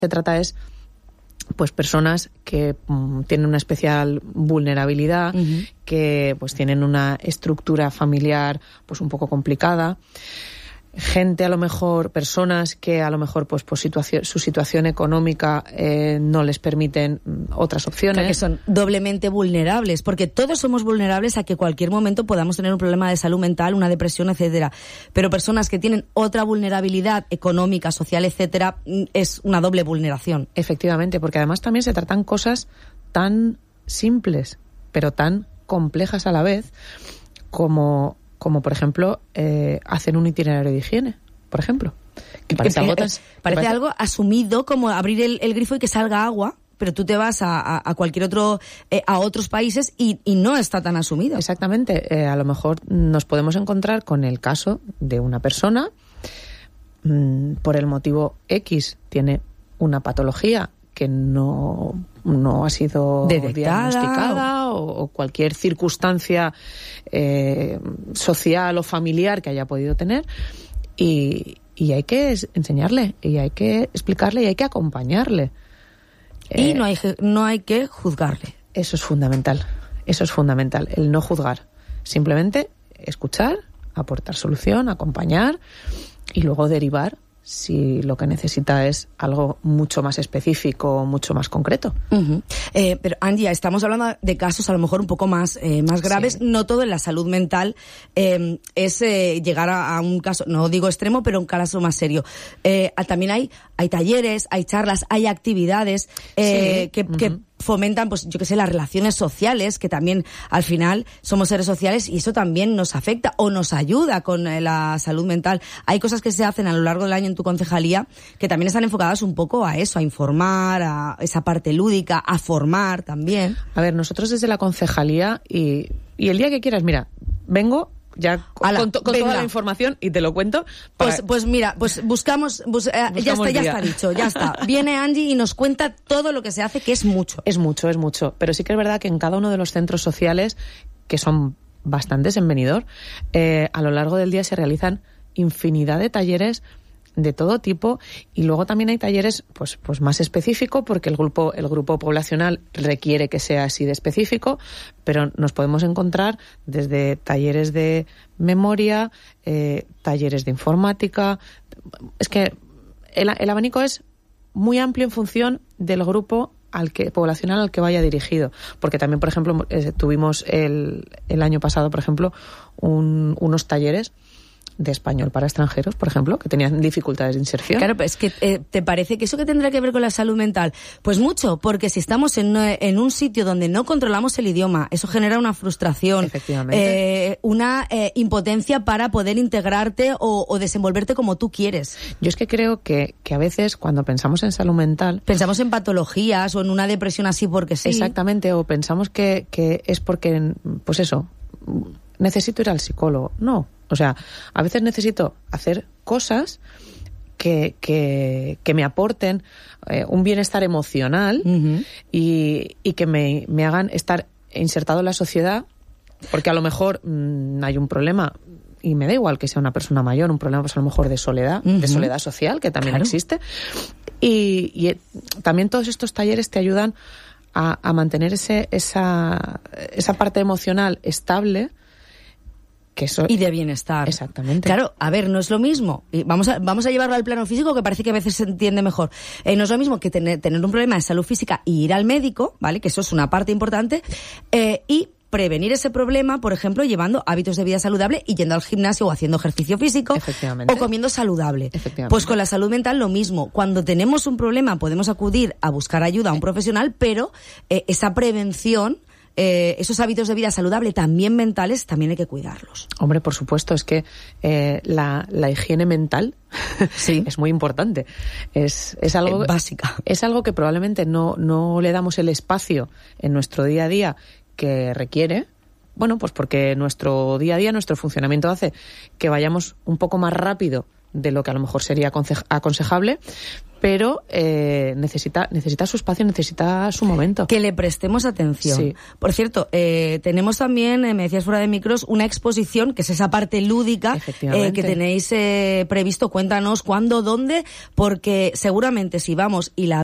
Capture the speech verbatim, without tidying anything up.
se trata es pues personas que mm, tienen una especial vulnerabilidad, uh-huh. que pues tienen una estructura familiar pues un poco complicada, gente a lo mejor, personas que a lo mejor pues por situación, su situación económica eh, no les permiten otras opciones. O sea, que son doblemente vulnerables, porque todos somos vulnerables a que cualquier momento podamos tener un problema de salud mental, una depresión, etcétera. Pero personas que tienen otra vulnerabilidad económica, social, etcétera, es una doble vulneración. Efectivamente, porque además también se tratan cosas tan simples, pero tan complejas a la vez, como como por ejemplo eh, hacer un itinerario de higiene, por ejemplo. Que parece, algo, tan, parece, parece algo asumido, como abrir el, el grifo y que salga agua, pero tú te vas a, a, a cualquier otro, eh, a otros países y, y no está tan asumido. Exactamente. Eh, a lo mejor nos podemos encontrar con el caso de una persona, mmm, por el motivo X, tiene una patología que no, no ha sido detectada, diagnosticada o, o cualquier circunstancia eh, social o familiar que haya podido tener, y, y hay que enseñarle, y hay que explicarle, y hay que acompañarle. Y eh, no hay, no hay que juzgarle. Eso es fundamental, eso es fundamental, el no juzgar. Simplemente escuchar, aportar solución, acompañar y luego derivar si lo que necesita es algo mucho más específico, mucho más concreto. Uh-huh. Eh, pero, Angie, estamos hablando de casos a lo mejor un poco más, eh, más graves. Sí. No todo en la salud mental eh, es eh, llegar a, a un caso, no digo extremo, pero un caso más serio. Eh, también hay, hay talleres, hay charlas, hay actividades eh, sí. que, uh-huh. que fomentan, pues yo que sé, las relaciones sociales, que también al final somos seres sociales y eso también nos afecta o nos ayuda con eh, la salud mental. Hay cosas que se hacen a lo largo del año en tu concejalía que también están enfocadas un poco a eso, a informar, a esa parte lúdica, a formar también. A ver, nosotros desde la concejalía y, y el día que quieras, mira, vengo ya con, Ala, con, con toda la información y te lo cuento. Para... Pues, pues mira, pues buscamos, bus, eh, buscamos ya está, ya está dicho, ya está. Viene Angie y nos cuenta todo lo que se hace, que es mucho. Es mucho, es mucho. Pero sí que es verdad que en cada uno de los centros sociales, que son bastantes en Benidorm, eh, a lo largo del día se realizan infinidad de talleres de todo tipo, y luego también hay talleres pues pues más específicos porque el grupo el grupo poblacional requiere que sea así de específico, pero nos podemos encontrar desde talleres de memoria, eh, talleres de informática. Es que el, el abanico es muy amplio en función del grupo al que poblacional al que vaya dirigido, porque también, por ejemplo, eh, tuvimos el el año pasado, por ejemplo, un, unos talleres de español para extranjeros, por ejemplo, que tenían dificultades de inserción. Claro, pero es que eh, ¿te parece que eso que tendrá que ver con la salud mental? Pues mucho, porque si estamos en, en un sitio donde no controlamos el idioma, eso genera una frustración, efectivamente, eh, una eh, impotencia para poder integrarte o, o desenvolverte como tú quieres. Yo es que creo que, que a veces cuando pensamos en salud mental... Pensamos en patologías o en una depresión así porque sí. Exactamente, o pensamos que, que es porque, pues eso, necesito ir al psicólogo. No. O sea, a veces necesito hacer cosas que, que, que me aporten eh, un bienestar emocional, uh-huh. y, y que me, me hagan estar insertado en la sociedad, porque a lo mejor mmm, hay un problema, y me da igual que sea una persona mayor, un problema pues a lo mejor de soledad, uh-huh. de soledad social, que también claro. existe. Y, y también todos estos talleres te ayudan a, a mantener ese, esa, esa parte emocional estable, que eso... y de bienestar. Exactamente. Claro, a ver, no es lo mismo. Y vamos a, vamos a llevarlo al plano físico, que parece que a veces se entiende mejor. Eh, no es lo mismo que tener, tener un problema de salud física y ir al médico, ¿vale? Que eso es una parte importante. Eh, y prevenir ese problema, por ejemplo, llevando hábitos de vida saludable y yendo al gimnasio o haciendo ejercicio físico. Efectivamente. O comiendo saludable. Efectivamente. Pues con la salud mental lo mismo. Cuando tenemos un problema podemos acudir a buscar ayuda a un profesional, pero eh, esa prevención... Eh, esos hábitos de vida saludable, también mentales, también hay que cuidarlos. Hombre, por supuesto, es que eh, la, la higiene mental sí. es muy importante. Es, es algo eh, básica. Es algo que probablemente no, no le damos el espacio en nuestro día a día que requiere. Bueno, pues porque nuestro día a día, nuestro funcionamiento hace que vayamos un poco más rápido de lo que a lo mejor sería aconse- aconsejable, pero eh, necesita necesita su espacio, necesita su momento. Que le prestemos atención. Sí. Por cierto, eh, tenemos también, eh, me decías fuera de micros, una exposición, que es esa parte lúdica eh, que tenéis eh, previsto. Cuéntanos cuándo, dónde, porque seguramente si vamos y la